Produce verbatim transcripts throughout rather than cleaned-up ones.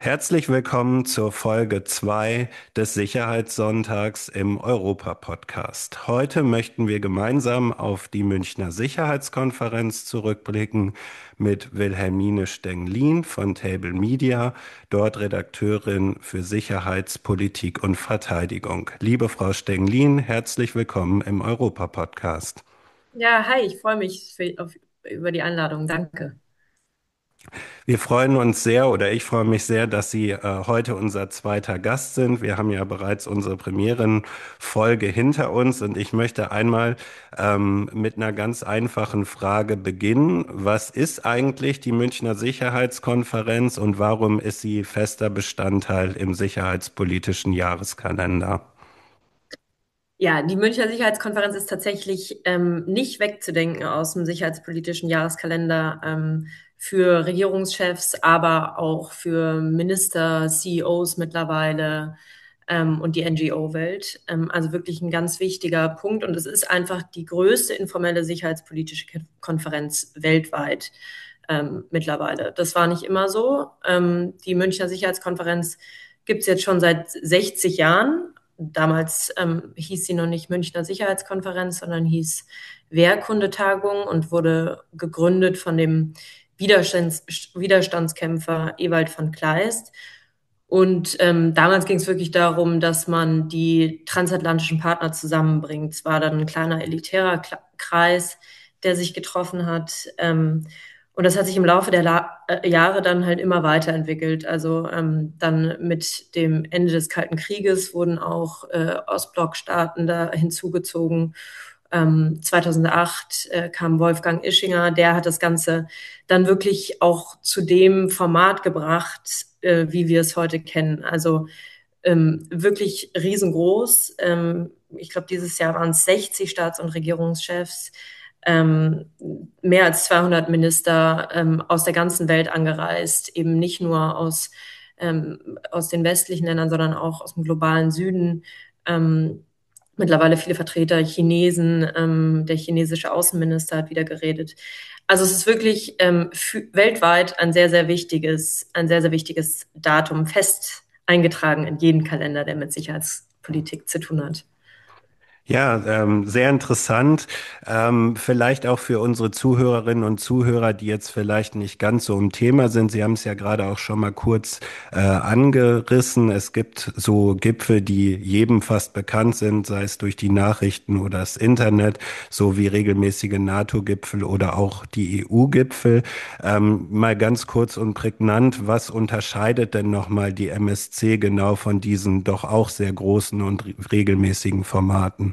Herzlich willkommen zur Folge zwei des Sicherheitssonntags im Europa-Podcast. Heute möchten wir gemeinsam auf die Münchner Sicherheitskonferenz zurückblicken mit Wilhelmine Stenglin von Table Media, dort Redakteurin für Sicherheitspolitik und Verteidigung. Liebe Frau Stenglin, herzlich willkommen im Europa-Podcast. Ja, hi, ich freue mich für, auf, über die Einladung. Danke. Wir freuen uns sehr oder ich freue mich sehr, dass Sie äh, heute unser zweiter Gast sind. Wir haben ja bereits unsere Premierenfolge hinter uns und ich möchte einmal ähm, mit einer ganz einfachen Frage beginnen. Was ist eigentlich die Münchner Sicherheitskonferenz und warum ist sie fester Bestandteil im sicherheitspolitischen Jahreskalender? Ja, die Münchner Sicherheitskonferenz ist tatsächlich ähm, nicht wegzudenken aus dem sicherheitspolitischen Jahreskalender ähm, für Regierungschefs, aber auch für Minister, C E Os mittlerweile ähm, und die N G O-Welt. Ähm, also wirklich ein ganz wichtiger Punkt. Und es ist einfach die größte informelle sicherheitspolitische Konferenz weltweit ähm, mittlerweile. Das war nicht immer so. Ähm, die Münchner Sicherheitskonferenz gibt es jetzt schon seit sechzig Jahren. Damals ähm, hieß sie noch nicht Münchner Sicherheitskonferenz, sondern hieß Wehrkundetagung und wurde gegründet von dem Widerstands Widerstandskämpfer Ewald von Kleist. Und ähm, damals ging es wirklich darum, dass man die transatlantischen Partner zusammenbringt. Es war dann ein kleiner elitärer Kla Kreis, der sich getroffen hat. Ähm, und das hat sich im Laufe der La äh, Jahre dann halt immer weiterentwickelt. Also ähm, dann mit dem Ende des Kalten Krieges wurden auch äh, Ostblockstaaten da hinzugezogen. Ähm, zweitausendacht äh, kam Wolfgang Ischinger, der hat das Ganze dann wirklich auch zu dem Format gebracht, äh, wie wir es heute kennen. Also ähm, wirklich riesengroß. Ähm, ich glaube, dieses Jahr waren es sechzig Staats- und Regierungschefs, ähm, mehr als zweihundert Minister ähm, aus der ganzen Welt angereist, eben nicht nur aus, ähm, aus den westlichen Ländern, sondern auch aus dem globalen Süden. Ähm, mittlerweile viele Vertreter, Chinesen, ähm, der chinesische Außenminister hat wieder geredet. Also es ist wirklich ähm, für, weltweit ein sehr, sehr wichtiges, ein sehr, sehr wichtiges Datum, fest eingetragen in jeden Kalender, der mit Sicherheitspolitik zu tun hat. Ja, ähm, sehr interessant. Ähm, vielleicht auch für unsere Zuhörerinnen und Zuhörer, die jetzt vielleicht nicht ganz so im Thema sind. Sie haben es ja gerade auch schon mal kurz äh, angerissen. Es gibt so Gipfel, die jedem fast bekannt sind, sei es durch die Nachrichten oder das Internet, so wie regelmäßige NATO-Gipfel oder auch die E U-Gipfel. Ähm, mal ganz kurz und prägnant, was unterscheidet denn nochmal die M S C genau von diesen doch auch sehr großen und re- regelmäßigen Formaten?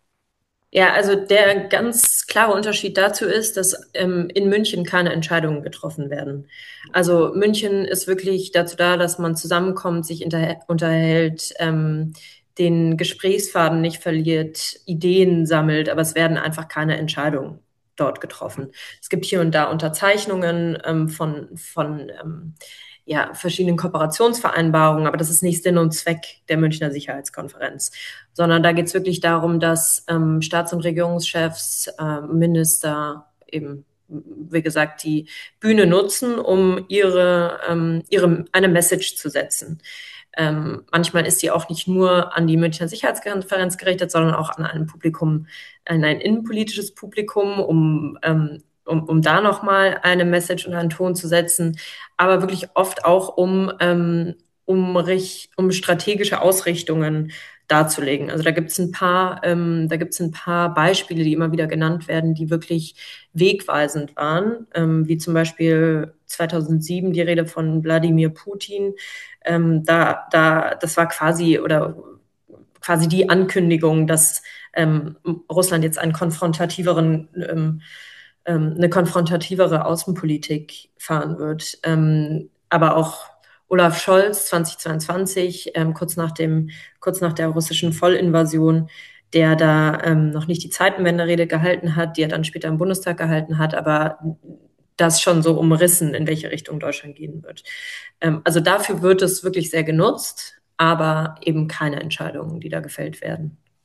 Ja, also der ganz klare Unterschied dazu ist, dass ähm, in München keine Entscheidungen getroffen werden. Also München ist wirklich dazu da, dass man zusammenkommt, sich unterhält, ähm, den Gesprächsfaden nicht verliert, Ideen sammelt, aber es werden einfach keine Entscheidungen dort getroffen. Es gibt hier und da Unterzeichnungen ähm, von, von ähm, ja, verschiedenen Kooperationsvereinbarungen, aber das ist nicht Sinn und Zweck der Münchner Sicherheitskonferenz, sondern da geht es wirklich darum, dass ähm, Staats- und Regierungschefs, äh, Minister eben, wie gesagt, die Bühne nutzen, um ihre, ähm, ihre eine Message zu setzen. Ähm, manchmal ist sie auch nicht nur an die Münchner Sicherheitskonferenz gerichtet, sondern auch an ein Publikum, an ein innenpolitisches Publikum, um, ähm, um, um da nochmal eine Message und einen Ton zu setzen, aber wirklich oft auch um, ähm, um, um strategische Ausrichtungen darzulegen. Also da gibt es ein paar, ähm, da gibt es ein paar Beispiele, die immer wieder genannt werden, die wirklich wegweisend waren, ähm, wie zum Beispiel zweitausendsieben die Rede von Wladimir Putin. Ähm, da, da, das war quasi oder quasi die Ankündigung, dass ähm, Russland jetzt einen konfrontativeren ähm, ähm, eine konfrontativere Außenpolitik fahren wird. Ähm, aber auch Olaf Scholz zweitausendzweiundzwanzig, ähm, kurz nach dem, kurz nach der russischen Vollinvasion, der da ähm, noch nicht die Zeitenwende-Rede gehalten hat, die er dann später im Bundestag gehalten hat, aber das schon so umrissen, in welche Richtung Deutschland gehen wird. Ähm, also dafür wird es wirklich sehr genutzt, aber eben keine Entscheidungen, die da gefällt werden.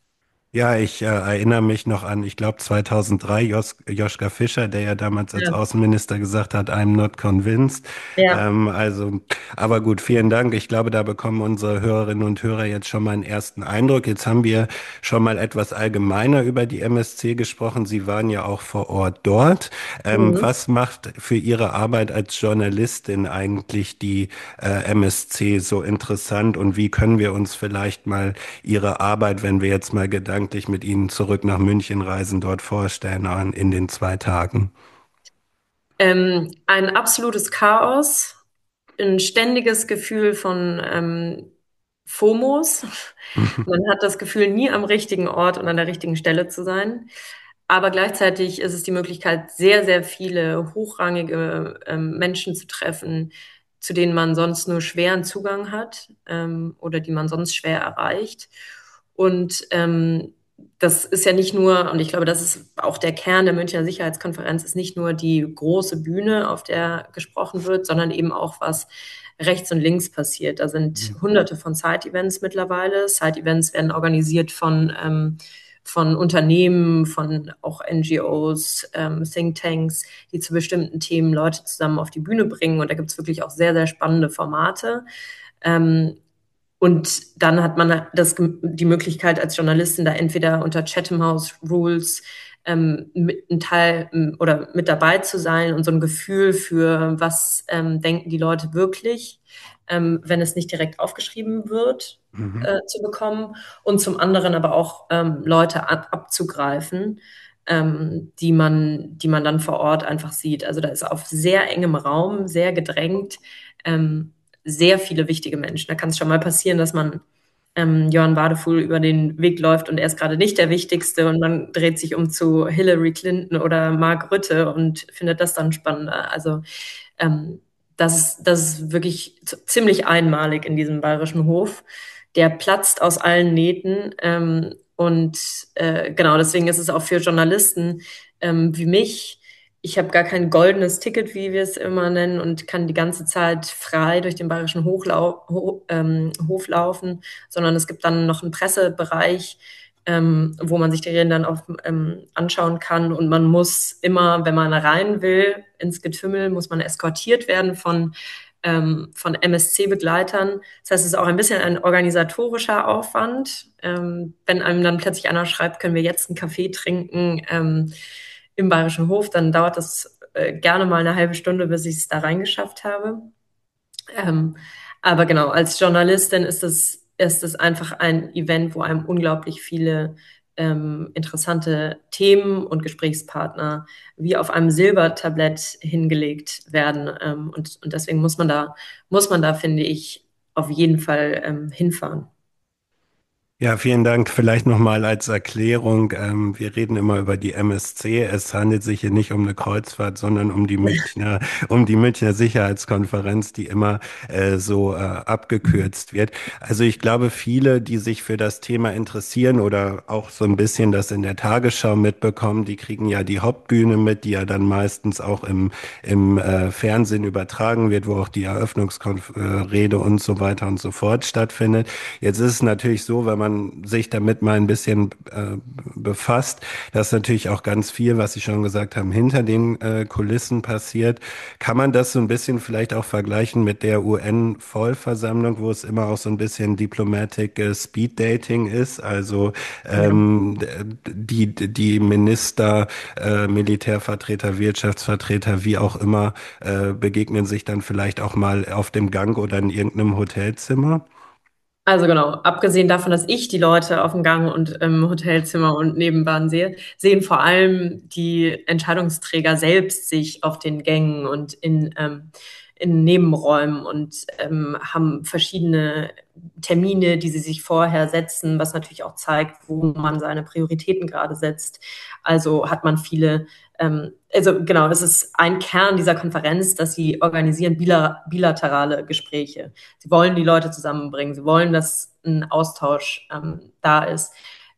Ja, ich äh, erinnere mich noch an, ich glaube zweitausenddrei, Jos Joschka Fischer, der ja damals als Ja. Außenminister gesagt hat, I'm not convinced. Ja. Ähm, also, aber gut, vielen Dank. Ich glaube, da bekommen unsere Hörerinnen und Hörer jetzt schon mal einen ersten Eindruck. Jetzt haben wir schon mal etwas allgemeiner über die M S C gesprochen. Sie waren ja auch vor Ort dort. Ähm, Mhm. was macht für Ihre Arbeit als Journalistin eigentlich die äh, M S C so interessant und wie können wir uns vielleicht mal Ihre Arbeit, wenn wir jetzt mal gedanklich mit Ihnen zurück nach München reisen, dort vorstellen an- in den zwei Tagen? Ähm, ein absolutes Chaos, ein ständiges Gefühl von ähm, FOMOs. Man hat das Gefühl, nie am richtigen Ort und an der richtigen Stelle zu sein. Aber gleichzeitig ist es die Möglichkeit, sehr, sehr viele hochrangige ähm, Menschen zu treffen, zu denen man sonst nur schweren Zugang hat ähm, oder die man sonst schwer erreicht. Und ähm, das ist ja nicht nur, und ich glaube, das ist auch der Kern der Münchner Sicherheitskonferenz, ist nicht nur die große Bühne, auf der gesprochen wird, sondern eben auch, was rechts und links passiert. Da sind hunderte von Side-Events mittlerweile. Side-Events werden organisiert von, ähm, von Unternehmen, von auch N G Os, ähm, Thinktanks, die zu bestimmten Themen Leute zusammen auf die Bühne bringen. Und da gibt es wirklich auch sehr, sehr spannende Formate. Ähm, und dann hat man das, die Möglichkeit als Journalistin da entweder unter Chatham House Rules ähm, mit ein Teil ähm, oder mit dabei zu sein und so ein Gefühl für, was ähm, denken die Leute wirklich, ähm, wenn es nicht direkt aufgeschrieben wird, Mhm. äh, zu bekommen. Und zum anderen aber auch ähm, Leute ab, abzugreifen, ähm, die man, die man dann vor Ort einfach sieht. Also da ist auf sehr engem Raum, sehr gedrängt, ähm, sehr viele wichtige Menschen. Da kann es schon mal passieren, dass man ähm, Jörn Wadefuhl über den Weg läuft und er ist gerade nicht der Wichtigste und man dreht sich um zu Hillary Clinton oder Mark Rutte und findet das dann spannender. Also ähm, das ist, das ist wirklich ziemlich einmalig in diesem bayerischen Hof. Der platzt aus allen Nähten ähm, und äh, genau deswegen ist es auch für Journalisten ähm, wie mich. Ich habe gar kein goldenes Ticket, wie wir es immer nennen, und kann die ganze Zeit frei durch den bayerischen Hochlau Ho ähm, Hof laufen, sondern es gibt dann noch einen Pressebereich, ähm, wo man sich die Reden dann auch ähm, anschauen kann. Und man muss immer, wenn man rein will ins Getümmel, muss man eskortiert werden von, ähm, von M S C-Begleitern. Das heißt, es ist auch ein bisschen ein organisatorischer Aufwand. Ähm, wenn einem dann plötzlich einer schreibt, können wir jetzt einen Kaffee trinken ähm, im Bayerischen Hof, dann dauert das äh, gerne mal eine halbe Stunde, bis ich es da reingeschafft habe. Ähm, aber genau, als Journalistin ist es, ist es einfach ein Event, wo einem unglaublich viele ähm, interessante Themen und Gesprächspartner wie auf einem Silbertablett hingelegt werden. Ähm, und, und deswegen muss man da, muss man da, finde ich, auf jeden Fall ähm, hinfahren. Ja, vielen Dank. Vielleicht nochmal als Erklärung. Ähm, wir reden immer über die M S C. Es handelt sich hier nicht um eine Kreuzfahrt, sondern um die Münchner, um die Münchner Sicherheitskonferenz, die immer äh, so äh, abgekürzt wird. Also ich glaube, viele, die sich für das Thema interessieren oder auch so ein bisschen das in der Tagesschau mitbekommen, die kriegen ja die Hauptbühne mit, die ja dann meistens auch im, im äh, Fernsehen übertragen wird, wo auch die Eröffnungsrede und so weiter und so fort stattfindet. Jetzt ist es natürlich so, wenn man sich damit mal ein bisschen äh, befasst, dass natürlich auch ganz viel, was Sie schon gesagt haben, hinter den äh, Kulissen passiert. Kann man das so ein bisschen vielleicht auch vergleichen mit der U N-Vollversammlung, wo es immer auch so ein bisschen Diplomatic äh, Speed Dating ist? Also Ja. ähm, die, die Minister, äh, Militärvertreter, Wirtschaftsvertreter, wie auch immer, äh, begegnen sich dann vielleicht auch mal auf dem Gang oder in irgendeinem Hotelzimmer. Also genau, abgesehen davon, dass ich die Leute auf dem Gang und im Hotelzimmer und Nebenbahn sehe, sehen vor allem die Entscheidungsträger selbst sich auf den Gängen und in, ähm, in Nebenräumen und ähm, haben verschiedene Termine, die sie sich vorher setzen, was natürlich auch zeigt, wo man seine Prioritäten gerade setzt. Also hat man viele ähm, also genau, das ist ein Kern dieser Konferenz, dass sie organisieren bilaterale Gespräche. Sie wollen die Leute zusammenbringen. Sie wollen, dass ein Austausch ähm, da ist.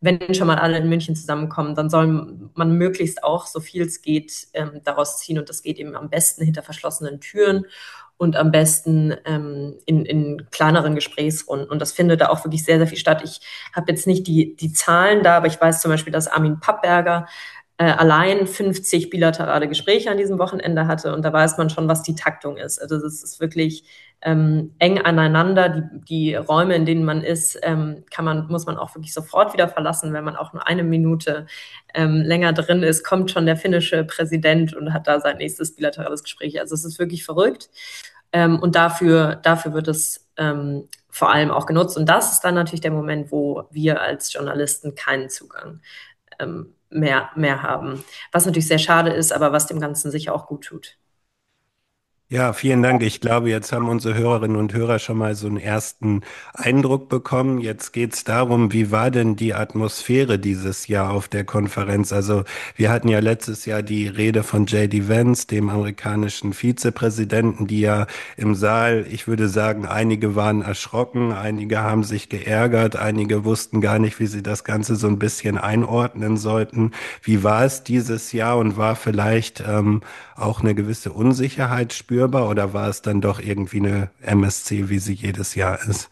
wenn schon mal alle in München zusammenkommen, dann soll man möglichst auch, so viel es geht, ähm, daraus ziehen. Und das geht eben am besten hinter verschlossenen Türen und am besten ähm, in, in kleineren Gesprächsrunden. Und das findet da auch wirklich sehr, sehr viel statt. Ich habe jetzt nicht die, die Zahlen da, aber ich weiß zum Beispiel, dass Armin Pappberger äh, allein fünfzig bilaterale Gespräche an diesem Wochenende hatte. Und da weiß man schon, was die Taktung ist. Also das ist wirklich ähm, eng aneinander. Die, die Räume, in denen man ist, ähm, kann man, muss man auch wirklich sofort wieder verlassen. Wenn man auch nur eine Minute ähm, länger drin ist, kommt schon der finnische Präsident und hat da sein nächstes bilaterales Gespräch. Also es ist wirklich verrückt. Ähm, und dafür, dafür wird es ähm, vor allem auch genutzt. Und das ist dann natürlich der Moment, wo wir als Journalisten keinen Zugang ähm, mehr, mehr haben. Was natürlich sehr schade ist, aber was dem Ganzen sicher auch gut tut. Ja, vielen Dank. Ich glaube, jetzt haben unsere Hörerinnen und Hörer schon mal so einen ersten Eindruck bekommen. Jetzt geht es darum, wie war denn die Atmosphäre dieses Jahr auf der Konferenz? Also wir hatten ja letztes Jahr die Rede von J D Vance, dem amerikanischen Vizepräsidenten, die ja im Saal, ich würde sagen, einige waren erschrocken, einige haben sich geärgert, einige wussten gar nicht, wie sie das Ganze so ein bisschen einordnen sollten. Wie war es dieses Jahr und war vielleicht ähm, auch eine gewisse Unsicherheit spürbar oder war es dann doch irgendwie eine M S C, wie sie jedes Jahr ist?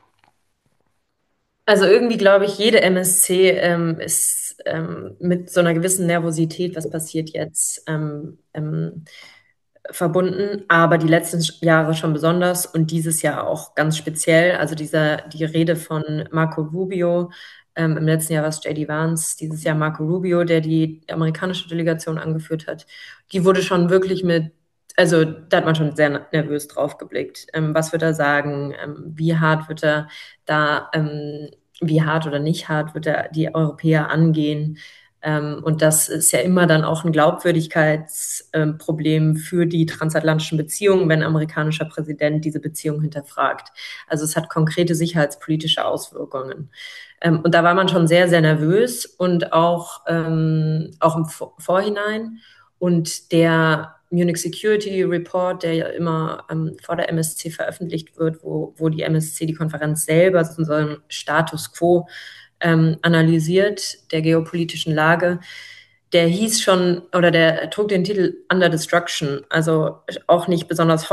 Also irgendwie glaube ich, jede M S C ähm, ist ähm, mit so einer gewissen Nervosität, was passiert jetzt, ähm, ähm, verbunden, aber die letzten Jahre schon besonders und dieses Jahr auch ganz speziell. Also dieser, die Rede von Marco Rubio, ähm, im letzten Jahr war es J D Vance, dieses Jahr Marco Rubio, der die amerikanische Delegation angeführt hat, die wurde schon wirklich mit, also da hat man schon sehr nervös drauf geblickt. Ähm, was wird er sagen? Ähm, wie hart wird er da, ähm, wie hart oder nicht hart wird er die Europäer angehen? Ähm, und das ist ja immer dann auch ein Glaubwürdigkeitsproblem für die transatlantischen Beziehungen, wenn ein amerikanischer Präsident diese Beziehung hinterfragt. Also es hat konkrete sicherheitspolitische Auswirkungen. Ähm, und da war man schon sehr, sehr nervös und auch, ähm, auch im Vorhinein. Und der Munich Security Report, der ja immer ähm, vor der M S C veröffentlicht wird, wo, wo die M S C, die Konferenz selber, sozusagen Status quo ähm, analysiert der geopolitischen Lage. Der hieß schon, oder der trug den Titel Under Destruction, also auch nicht besonders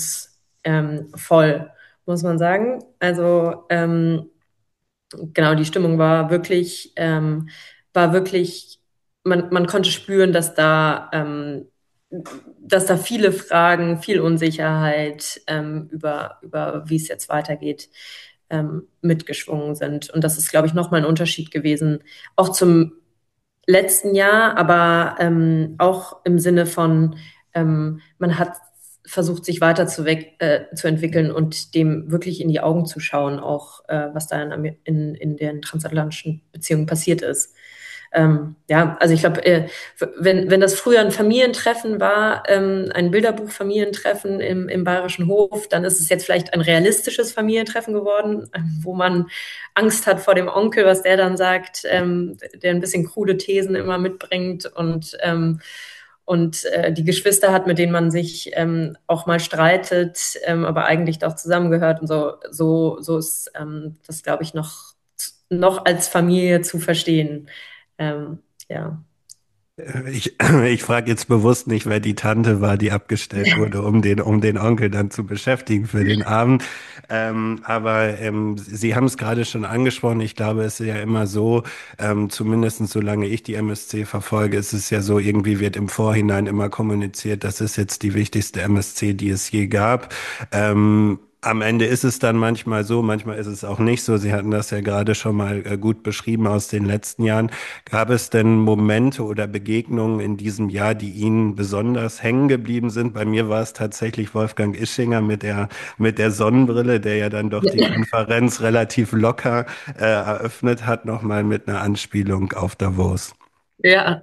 hoffnungsvoll, muss man sagen. Also ähm, genau, die Stimmung war wirklich, ähm, war wirklich, man, man konnte spüren, dass da, ähm, dass da viele Fragen, viel Unsicherheit ähm, über, über wie es jetzt weitergeht, ähm, mitgeschwungen sind. Und das ist, glaube ich, nochmal ein Unterschied gewesen, auch zum letzten Jahr, aber ähm, auch im Sinne von, ähm, man hat versucht, sich weiter zu, weg, äh, zu entwickeln und dem wirklich in die Augen zu schauen, auch äh, was da in, in, in den transatlantischen Beziehungen passiert ist. Ähm, ja, also ich glaube, äh, wenn, wenn das früher ein Familientreffen war, ähm, ein Bilderbuch-Familientreffen im, im Bayerischen Hof, dann ist es jetzt vielleicht ein realistisches Familientreffen geworden, äh, wo man Angst hat vor dem Onkel, was der dann sagt, ähm, der ein bisschen krude Thesen immer mitbringt und ähm, und äh, die Geschwister hat, mit denen man sich ähm, auch mal streitet, ähm, aber eigentlich doch zusammengehört und so, so, so ist ähm, das, glaube ich, noch, noch als Familie zu verstehen. Ähm, ja. Ich, ich frage jetzt bewusst nicht, wer die Tante war, die abgestellt wurde, um den, um den Onkel dann zu beschäftigen für den Abend. Ähm, aber ähm, Sie haben es gerade schon angesprochen. Ich glaube, es ist ja immer so, ähm, zumindest solange ich die M S C verfolge, ist es ja so, irgendwie wird im Vorhinein immer kommuniziert, das ist jetzt die wichtigste M S C, die es je gab. Ähm, Am Ende ist es dann manchmal so, manchmal ist es auch nicht so. Sie hatten das ja gerade schon mal äh, gut beschrieben aus den letzten Jahren. Gab es denn Momente oder Begegnungen in diesem Jahr, die Ihnen besonders hängen geblieben sind? Bei mir war es tatsächlich Wolfgang Ischinger mit der, mit der Sonnenbrille, der ja dann doch die Konferenz relativ locker äh, eröffnet hat, nochmal mit einer Anspielung auf Davos. Ja,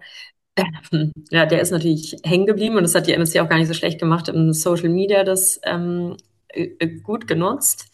ja, der ist natürlich hängen geblieben und das hat die M S C auch gar nicht so schlecht gemacht im Social Media, das ähm, äh, äh, gut genutzt.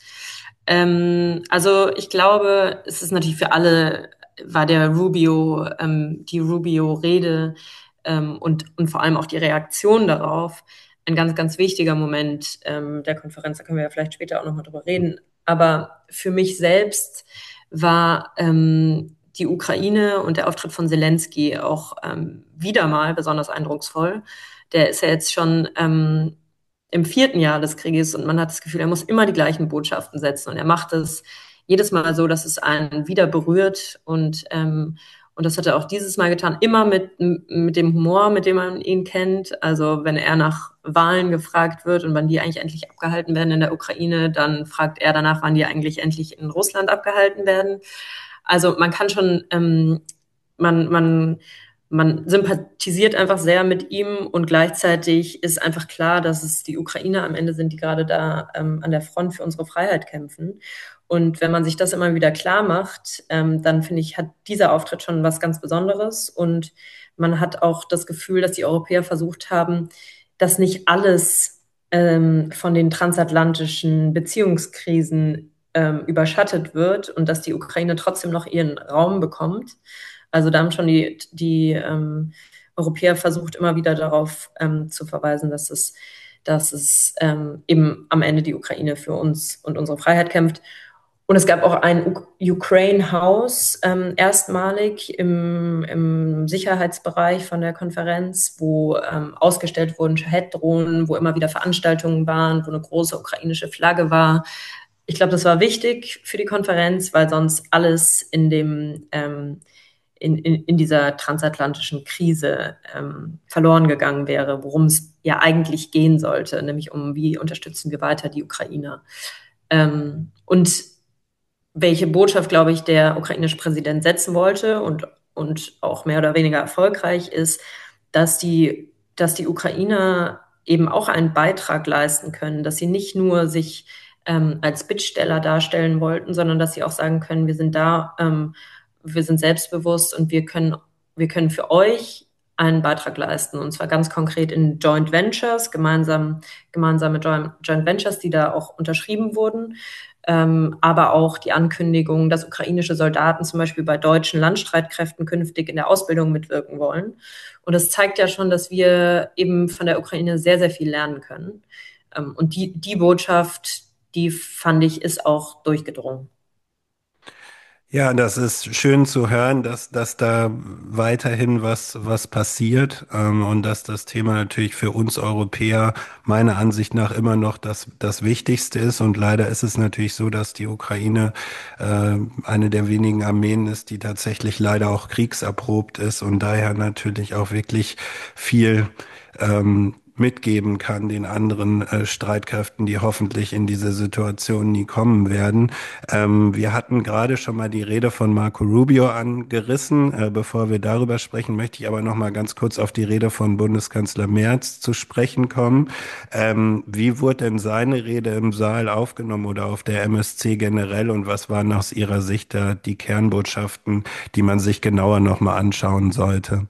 Ähm, also ich glaube, es ist natürlich für alle, war der Rubio, ähm, die Rubio-Rede ähm, und, und vor allem auch die Reaktion darauf ein ganz, ganz wichtiger Moment ähm, der Konferenz. Da können wir ja vielleicht später auch nochmal drüber reden. Aber für mich selbst war ähm, die Ukraine und der Auftritt von Zelensky auch ähm, wieder mal besonders eindrucksvoll. Der ist ja jetzt schon ähm, im vierten Jahr des Krieges und man hat das Gefühl, er muss immer die gleichen Botschaften setzen und er macht es jedes Mal so, dass es einen wieder berührt und ähm, und das hat er auch dieses Mal getan, immer mit, mit dem Humor, mit dem man ihn kennt. Also wenn er nach Wahlen gefragt wird und wann die eigentlich endlich abgehalten werden in der Ukraine, dann fragt er danach, wann die eigentlich endlich in Russland abgehalten werden. Also man kann schon, ähm, man, man, man sympathisiert einfach sehr mit ihm und gleichzeitig ist einfach klar, dass es die Ukrainer am Ende sind, die gerade da ähm, an der Front für unsere Freiheit kämpfen. Und wenn man sich das immer wieder klar macht, ähm, dann finde ich, hat dieser Auftritt schon was ganz Besonderes. Und man hat auch das Gefühl, dass die Europäer versucht haben, dass nicht alles ähm, von den transatlantischen Beziehungskrisen ähm, überschattet wird und dass die Ukraine trotzdem noch ihren Raum bekommt. Also da haben schon die, die ähm, Europäer versucht, immer wieder darauf ähm, zu verweisen, dass es, dass es ähm, eben am Ende die Ukraine für uns und unsere Freiheit kämpft. Und es gab auch ein Ukraine House, ähm, erstmalig im, im Sicherheitsbereich von der Konferenz, wo ähm, ausgestellt wurden Shahed-Drohnen, wo immer wieder Veranstaltungen waren, wo eine große ukrainische Flagge war. Ich glaube, das war wichtig für die Konferenz, weil sonst alles in dem ähm, in, in, in dieser transatlantischen Krise ähm, verloren gegangen wäre, worum es ja eigentlich gehen sollte, nämlich um, wie unterstützen wir weiter die Ukrainer. Ähm, und welche Botschaft, glaube ich, der ukrainische Präsident setzen wollte und, und auch mehr oder weniger erfolgreich ist, dass die, dass die Ukrainer eben auch einen Beitrag leisten können, dass sie nicht nur sich ähm, als Bittsteller darstellen wollten, sondern dass sie auch sagen können, wir sind da, ähm, wir sind selbstbewusst und wir können, wir können für euch einen Beitrag leisten. Und zwar ganz konkret in Joint Ventures, gemeinsam, gemeinsame Joint, Joint Ventures, die da auch unterschrieben wurden. Ähm, aber auch die Ankündigung, dass ukrainische Soldaten zum Beispiel bei deutschen Landstreitkräften künftig in der Ausbildung mitwirken wollen. Und das zeigt ja schon, dass wir eben von der Ukraine sehr, sehr viel lernen können. Ähm, und die, die Botschaft, die fand ich, ist auch durchgedrungen. Ja, das ist schön zu hören, dass, dass da weiterhin was, was passiert, ähm, und dass das Thema natürlich für uns Europäer meiner Ansicht nach immer noch das, das Wichtigste ist. Und leider ist es natürlich so, dass die Ukraine äh, eine der wenigen Armeen ist, die tatsächlich leider auch kriegserprobt ist und daher natürlich auch wirklich viel ähm, mitgeben kann den anderen äh, Streitkräften, die hoffentlich in diese Situation nie kommen werden. Ähm, wir hatten gerade schon mal die Rede von Marco Rubio angerissen. Äh, bevor wir darüber sprechen, möchte ich aber noch mal ganz kurz auf die Rede von Bundeskanzler Merz zu sprechen kommen. Ähm, wie wurde denn seine Rede im Saal aufgenommen oder auf der M S C generell und was waren aus Ihrer Sicht da die Kernbotschaften, die man sich genauer noch mal anschauen sollte?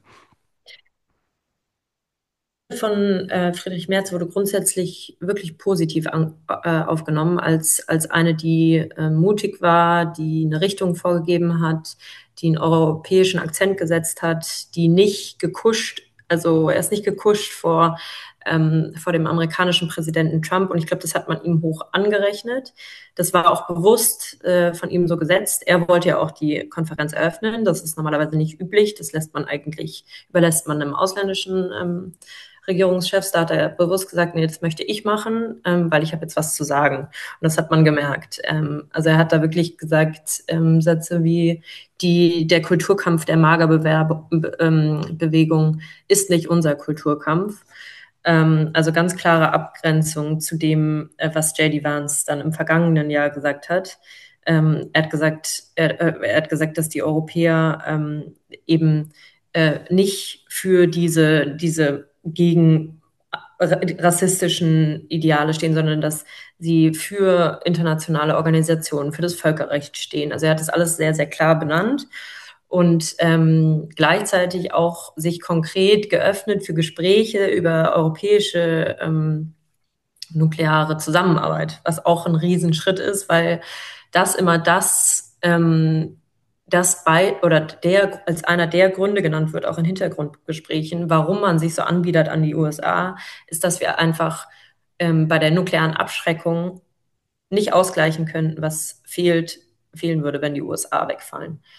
Von äh, Friedrich Merz wurde grundsätzlich wirklich positiv an, äh, aufgenommen, als, als eine, die äh, mutig war, die eine Richtung vorgegeben hat, die einen europäischen Akzent gesetzt hat, die nicht gekuscht, also er ist nicht gekuscht vor, ähm, vor dem amerikanischen Präsidenten Trump und ich glaube, das hat man ihm hoch angerechnet. Das war auch bewusst äh, von ihm so gesetzt. Er wollte ja auch die Konferenz eröffnen. Das ist normalerweise nicht üblich. Das lässt man eigentlich, überlässt man einem ausländischen ähm, Regierungschefs, da hat er bewusst gesagt, nee, das möchte ich machen, ähm, weil ich habe jetzt was zu sagen. Und das hat man gemerkt. Ähm, also er hat da wirklich gesagt, ähm, Sätze wie die, der Kulturkampf der Magerbewegung ist nicht unser Kulturkampf. Ähm, also ganz klare Abgrenzung zu dem, äh, was J D Vance dann im vergangenen Jahr gesagt hat. Ähm, er hat gesagt, er, äh, er hat gesagt, dass die Europäer ähm, eben äh, nicht für diese, diese gegen rassistischen Ideale stehen, sondern dass sie für internationale Organisationen, für das Völkerrecht stehen. Also er hat das alles sehr, sehr klar benannt und ähm, gleichzeitig auch sich konkret geöffnet für Gespräche über europäische ähm, nukleare Zusammenarbeit, was auch ein Riesenschritt ist, weil das immer das, ähm, das bei oder der als einer der Gründe genannt wird, auch in Hintergrundgesprächen, warum man sich so anbietet an die U S A, ist, dass wir einfach ähm, bei der nuklearen Abschreckung nicht ausgleichen könnten, was fehlt, fehlen würde, wenn die U S A wegfallen.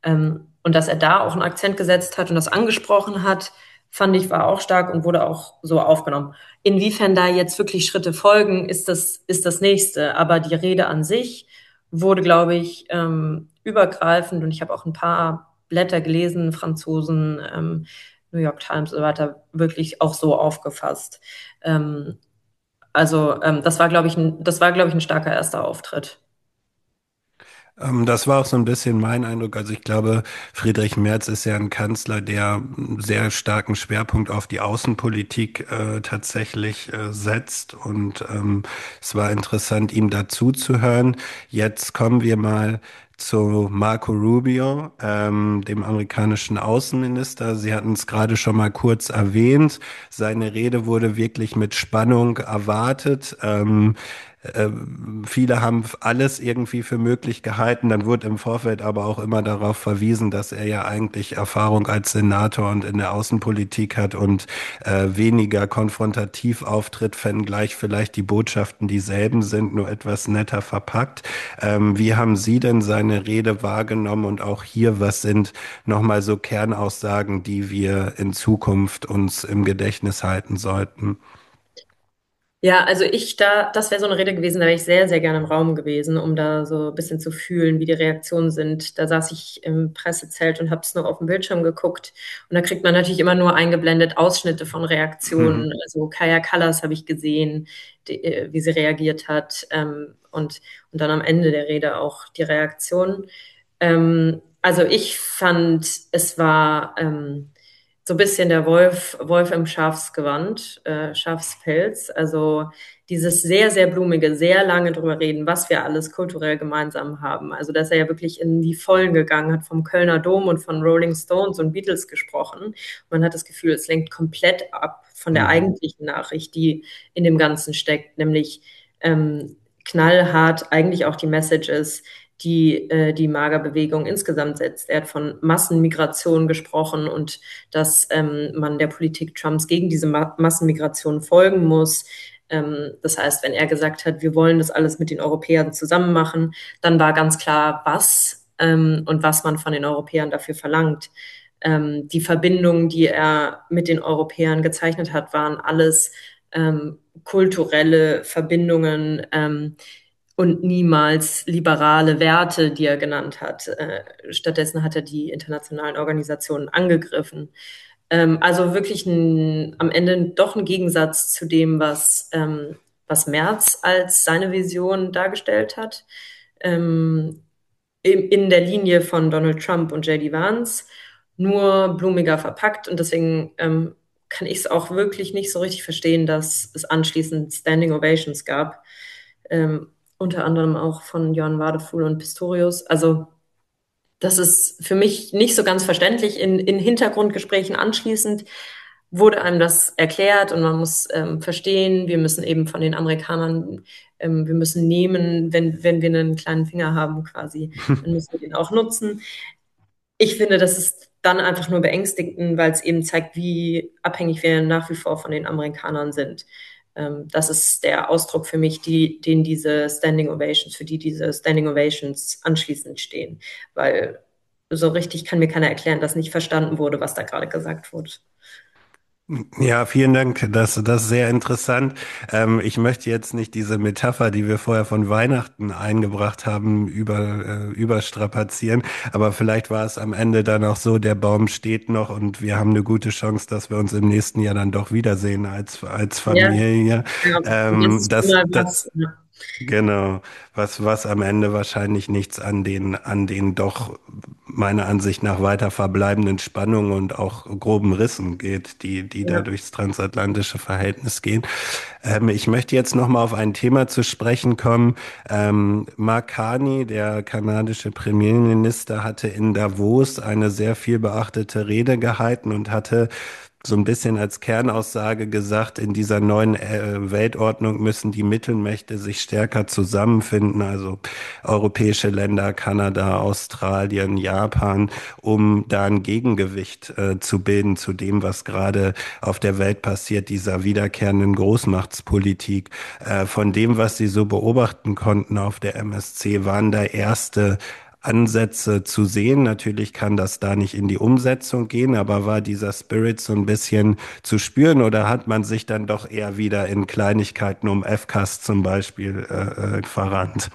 Ähm, und dass er da auch einen Akzent gesetzt hat und das angesprochen hat, fand ich, war auch stark und wurde auch so aufgenommen. Inwiefern da jetzt wirklich Schritte folgen, ist das, ist das nächste. Aber die Rede an sich wurde, glaube ich, ähm, übergreifend und ich habe auch ein paar Blätter gelesen, Franzosen, ähm, New York Times und so weiter, wirklich auch so aufgefasst. Ähm, also ähm, das war, glaube ich, ein, das war, glaube ich, ein starker erster Auftritt. Ähm, das war auch so ein bisschen mein Eindruck. Also ich glaube, Friedrich Merz ist ja ein Kanzler, der einen sehr starken Schwerpunkt auf die Außenpolitik äh, tatsächlich äh, setzt. Und ähm, es war interessant, ihm dazu zu hören. Jetzt kommen wir mal zu Marco Rubio, ähm, dem amerikanischen Außenminister. Sie hatten es gerade schon mal kurz erwähnt. Seine Rede wurde wirklich mit Spannung erwartet. Ähm, ähm, viele haben alles irgendwie für möglich gehalten. Dann wurde im Vorfeld aber auch immer darauf verwiesen, dass er ja eigentlich Erfahrung als Senator und in der Außenpolitik hat und äh, weniger konfrontativ auftritt, wenngleich vielleicht die Botschaften dieselben sind, nur etwas netter verpackt. Ähm, wie haben Sie denn seine Rede wahrgenommen und auch hier, was sind nochmal so Kernaussagen, die wir in Zukunft uns im Gedächtnis halten sollten? Ja, also ich da, das wäre so eine Rede gewesen, da wäre ich sehr, sehr gerne im Raum gewesen, um da so ein bisschen zu fühlen, wie die Reaktionen sind. Da saß ich im Pressezelt und habe es nur auf dem Bildschirm geguckt. Und da kriegt man natürlich immer nur eingeblendet Ausschnitte von Reaktionen. Also Kaja Kallas habe ich gesehen, die, äh, wie sie reagiert hat. Ähm, und, und dann am Ende der Rede auch die Reaktion. Ähm, also ich fand, es war ähm, so ein bisschen der Wolf, Wolf im Schafsgewand, äh, Schafspelz. Also dieses sehr, sehr blumige, sehr lange drüber reden, was wir alles kulturell gemeinsam haben. Also dass er ja wirklich in die Vollen gegangen hat, vom Kölner Dom und von Rolling Stones und Beatles gesprochen. Man hat das Gefühl, es lenkt komplett ab von der Mhm. eigentlichen Nachricht, die in dem Ganzen steckt, nämlich ähm, knallhart eigentlich auch die Message ist, die äh, die Magerbewegung insgesamt setzt. Er hat von Massenmigration gesprochen und dass ähm, man der Politik Trumps gegen diese Ma Massenmigration folgen muss. Ähm, das heißt, wenn er gesagt hat, wir wollen das alles mit den Europäern zusammen machen, dann war ganz klar, was ähm, und was man von den Europäern dafür verlangt. Ähm, die Verbindungen, die er mit den Europäern gezeichnet hat, waren alles ähm, kulturelle Verbindungen, ähm, und niemals liberale Werte, die er genannt hat. Äh, stattdessen hat er die internationalen Organisationen angegriffen. Ähm, also wirklich ein, am Ende doch ein Gegensatz zu dem, was, ähm, was Merz als seine Vision dargestellt hat. Ähm, in, in der Linie von Donald Trump und J D Vance, nur blumiger verpackt. Und deswegen ähm, kann ich es auch wirklich nicht so richtig verstehen, dass es anschließend Standing Ovations gab. Ähm, unter anderem auch von Jörn Wadefuhl und Pistorius. Also das ist für mich nicht so ganz verständlich. In, in Hintergrundgesprächen anschließend wurde einem das erklärt und man muss ähm, verstehen, wir müssen eben von den Amerikanern, ähm, wir müssen nehmen, wenn, wenn wir einen kleinen Finger haben quasi, dann müssen wir den auch nutzen. Ich finde, das ist dann einfach nur beängstigend, weil es eben zeigt, wie abhängig wir nach wie vor von den Amerikanern sind. Ähm, das ist der Ausdruck für mich, die, den diese Standing Ovations, für die diese Standing Ovations anschließend stehen. Weil so richtig kann mir keiner erklären, dass nicht verstanden wurde, was da gerade gesagt wurde. Ja, vielen Dank. Das, das ist sehr interessant. Ähm, ich möchte jetzt nicht diese Metapher, die wir vorher von Weihnachten eingebracht haben, über, äh, überstrapazieren. Aber vielleicht war es am Ende dann auch so, der Baum steht noch und wir haben eine gute Chance, dass wir uns im nächsten Jahr dann doch wiedersehen als, als Ja, Familie. ja, das Ähm, ist schon das, mal das, was. Ja. Genau, was, was am Ende wahrscheinlich nichts an den, an den doch meiner Ansicht nach weiter verbleibenden Spannungen und auch groben Rissen geht, die, die da Ja. durchs transatlantische Verhältnis gehen. Ähm, ich möchte jetzt nochmal auf ein Thema zu sprechen kommen. Ähm, Mark Carney, der kanadische Premierminister, hatte in Davos eine sehr viel beachtete Rede gehalten und hatte so ein bisschen als Kernaussage gesagt, in dieser neuen äh, Weltordnung müssen die Mittelmächte sich stärker zusammenfinden, also europäische Länder, Kanada, Australien, Japan, um da ein Gegengewicht äh, zu bilden zu dem, was gerade auf der Welt passiert, dieser wiederkehrenden Großmachtspolitik. Äh, von dem, was Sie so beobachten konnten auf der M S C, waren da erste Ansätze zu sehen. Natürlich kann das da nicht in die Umsetzung gehen, aber war dieser Spirit so ein bisschen zu spüren oder hat man sich dann doch eher wieder in Kleinigkeiten um F C A S zum Beispiel äh, äh, verrannt?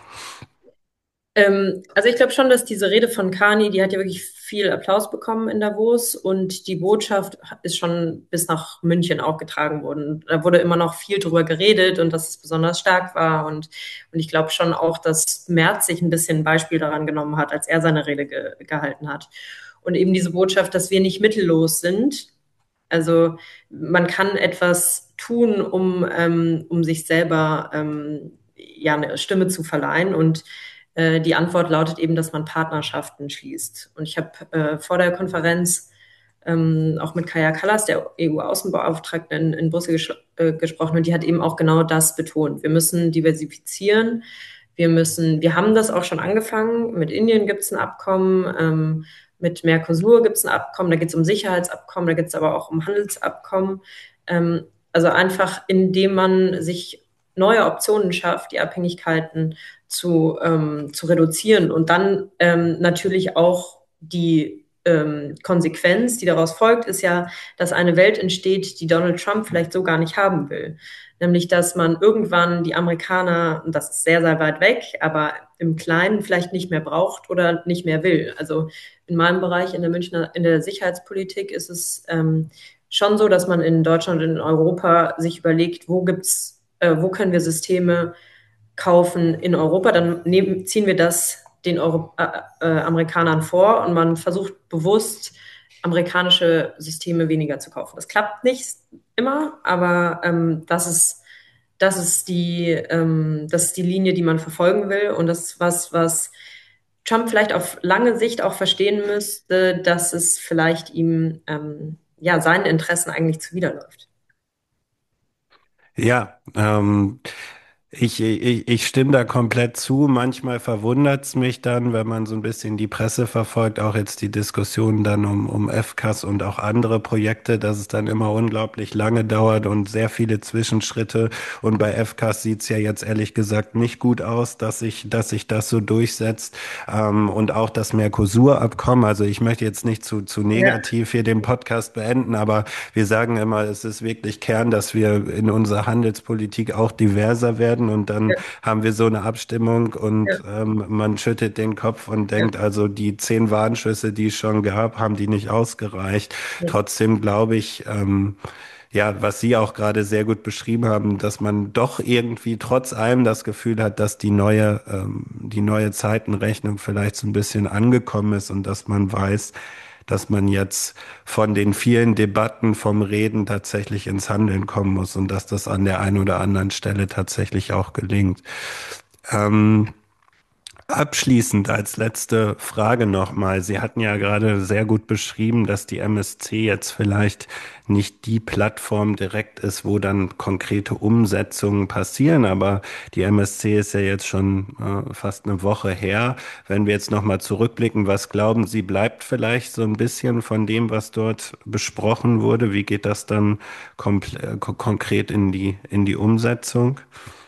Ähm, also ich glaube schon, dass diese Rede von Carney, die hat ja wirklich viel Applaus bekommen in Davos und die Botschaft ist schon bis nach München auch getragen worden. Da wurde immer noch viel drüber geredet und dass es besonders stark war und, und ich glaube schon auch, dass Merz sich ein bisschen ein Beispiel daran genommen hat, als er seine Rede ge gehalten hat. Und eben diese Botschaft, dass wir nicht mittellos sind. Also man kann etwas tun, um, ähm, um sich selber ähm, ja eine Stimme zu verleihen und äh, die Antwort lautet eben, dass man Partnerschaften schließt. Und ich habe äh, vor der Konferenz ähm, auch mit Kaja Kallas, der E U-Außenbeauftragten in, in Brüssel ges äh, gesprochen und die hat eben auch genau das betont. Wir müssen diversifizieren. Wir müssen, wir haben das auch schon angefangen. Mit Indien gibt es ein Abkommen, ähm, mit Mercosur gibt es ein Abkommen, da geht es um Sicherheitsabkommen, da geht es aber auch um Handelsabkommen. Ähm, also einfach, indem man sich neue Optionen schafft, die Abhängigkeiten zu, ähm, zu reduzieren und dann ähm, natürlich auch die ähm, Konsequenz, die daraus folgt, ist ja, dass eine Welt entsteht, die Donald Trump vielleicht so gar nicht haben will. Nämlich, dass man irgendwann die Amerikaner, und das ist sehr, sehr weit weg, aber im Kleinen vielleicht nicht mehr braucht oder nicht mehr will. Also in meinem Bereich, in der Münchner, in der Sicherheitspolitik ist es ähm, schon so, dass man in Deutschland und in Europa sich überlegt, wo gibt's, äh, wo können wir Systeme kaufen in Europa, dann nehmen, ziehen wir das den Euro äh, äh, Amerikanern vor und man versucht bewusst, amerikanische Systeme weniger zu kaufen. Das klappt nicht immer, aber ähm, das ist, das ist die, ähm, das ist die Linie, die man verfolgen will und das ist was, was Trump vielleicht auf lange Sicht auch verstehen müsste, dass es vielleicht ihm ähm, ja seinen Interessen eigentlich zuwiderläuft. Ja, ähm, Ich, ich, ich stimme da komplett zu. Manchmal verwundert es mich dann, wenn man so ein bisschen die Presse verfolgt, auch jetzt die Diskussionen dann um, um F C A S und auch andere Projekte, dass es dann immer unglaublich lange dauert und sehr viele Zwischenschritte. Und bei F C A S sieht es ja jetzt ehrlich gesagt nicht gut aus, dass sich, dass sich das so durchsetzt. Ähm, und auch das Mercosur-Abkommen. Also ich möchte jetzt nicht zu, zu Ja, negativ hier den Podcast beenden, aber wir sagen immer, es ist wirklich Kern, dass wir in unserer Handelspolitik auch diverser werden und dann ja, haben wir so eine Abstimmung ja, und ähm, man schüttelt den Kopf und ja, denkt, also die zehn Warnschüsse, die es schon gab, haben die nicht ausgereicht. ja. Trotzdem glaube ich, ähm, ja, was Sie auch gerade sehr gut beschrieben haben, dass man doch irgendwie trotz allem das Gefühl hat, dass die neue, ähm, die neue Zeitenrechnung vielleicht so ein bisschen angekommen ist und dass man weiß, dass man jetzt von den vielen Debatten vom Reden tatsächlich ins Handeln kommen muss und dass das an der einen oder anderen Stelle tatsächlich auch gelingt. Ähm, Abschließend als letzte Frage nochmal. Sie hatten ja gerade sehr gut beschrieben, dass die M S C jetzt vielleicht nicht die Plattform direkt ist, wo dann konkrete Umsetzungen passieren, aber die M S C ist ja jetzt schon äh, fast eine Woche her. Wenn wir jetzt nochmal zurückblicken, was glauben Sie, bleibt vielleicht so ein bisschen von dem, was dort besprochen wurde? Wie geht das dann komple- äh, ko- konkret in die, in die Umsetzung?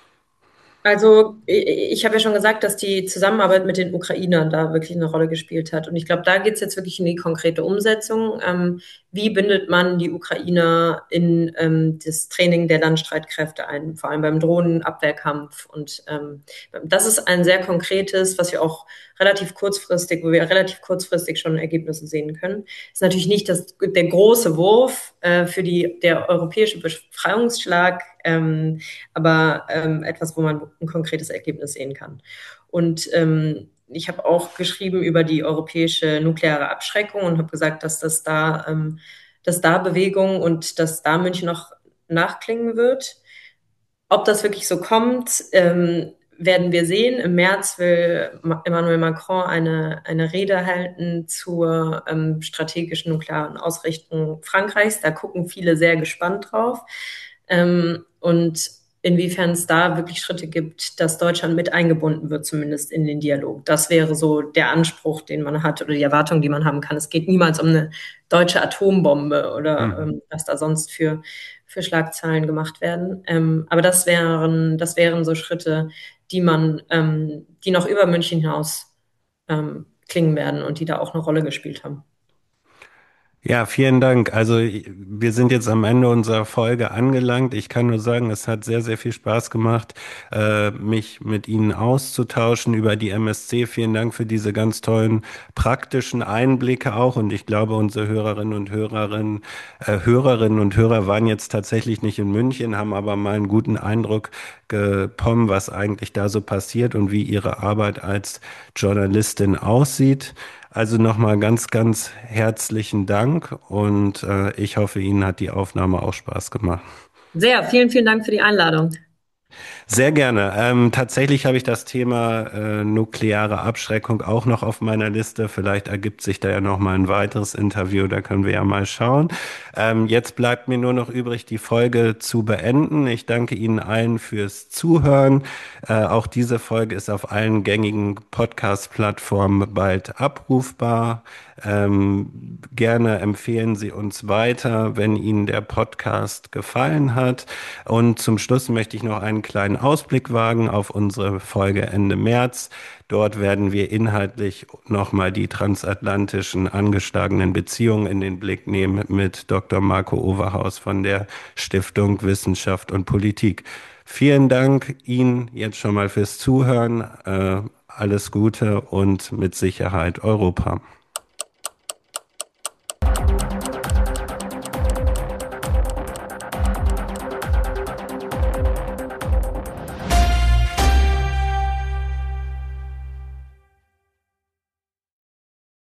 Also ich, ich habe ja schon gesagt, dass die Zusammenarbeit mit den Ukrainern da wirklich eine Rolle gespielt hat. Und ich glaube, da geht es jetzt wirklich in die konkrete Umsetzung. Ähm, wie bindet man die Ukrainer in ähm, das Training der Landstreitkräfte ein, vor allem beim Drohnenabwehrkampf? Und ähm, das ist ein sehr konkretes, was wir auch relativ kurzfristig, wo wir relativ kurzfristig schon Ergebnisse sehen können. Ist natürlich nicht das, der große Wurf äh, für die, der europäische Befreiungsschlag. Ähm, aber ähm, etwas, wo man ein konkretes Ergebnis sehen kann. Und ähm, ich habe auch geschrieben über die europäische nukleare Abschreckung und habe gesagt, dass das da, ähm, dass da Bewegung und dass da München noch nachklingen wird. Ob das wirklich so kommt, ähm, werden wir sehen. Im März will Emmanuel Macron eine, eine Rede halten zur ähm, strategischen nuklearen Ausrichtung Frankreichs. Da gucken viele sehr gespannt drauf. Ähm, und inwiefern es da wirklich Schritte gibt, dass Deutschland mit eingebunden wird, zumindest in den Dialog. Das wäre so der Anspruch, den man hat oder die Erwartung, die man haben kann. Es geht niemals um eine deutsche Atombombe oder Mhm. ähm, was da sonst für, für Schlagzeilen gemacht werden. Ähm, aber das wären, das wären so Schritte, die man, ähm, die noch über München hinaus ähm, klingen werden und die da auch eine Rolle gespielt haben. Ja, vielen Dank. Also wir sind jetzt am Ende unserer Folge angelangt. Ich kann nur sagen, es hat sehr, sehr viel Spaß gemacht, äh, mich mit Ihnen auszutauschen über die M S C. Vielen Dank für diese ganz tollen praktischen Einblicke auch. Und ich glaube, unsere Hörerinnen und Hörerinnen, äh, Hörerinnen und Hörer waren jetzt tatsächlich nicht in München, haben aber mal einen guten Eindruck bekommen, was eigentlich da so passiert und wie Ihre Arbeit als Journalistin aussieht. Also nochmal ganz, ganz herzlichen Dank und äh, ich hoffe, Ihnen hat die Aufnahme auch Spaß gemacht. Sehr, vielen, vielen Dank für die Einladung. Sehr gerne. Ähm, tatsächlich habe ich das Thema äh, nukleare Abschreckung auch noch auf meiner Liste. Vielleicht ergibt sich da ja noch mal ein weiteres Interview, da können wir ja mal schauen. Ähm, jetzt bleibt mir nur noch übrig, die Folge zu beenden. Ich danke Ihnen allen fürs Zuhören. Äh, auch diese Folge ist auf allen gängigen Podcast-Plattformen bald abrufbar. Ähm, gerne empfehlen Sie uns weiter, wenn Ihnen der Podcast gefallen hat. Und zum Schluss möchte ich noch einen kleinen Ausblick wagen auf unsere Folge Ende März. Dort werden wir inhaltlich nochmal die transatlantischen angeschlagenen Beziehungen in den Blick nehmen mit Doktor Marco Overhaus von der Stiftung Wissenschaft und Politik. Vielen Dank Ihnen jetzt schon mal fürs Zuhören. Äh, alles Gute und mit Sicherheit Europa.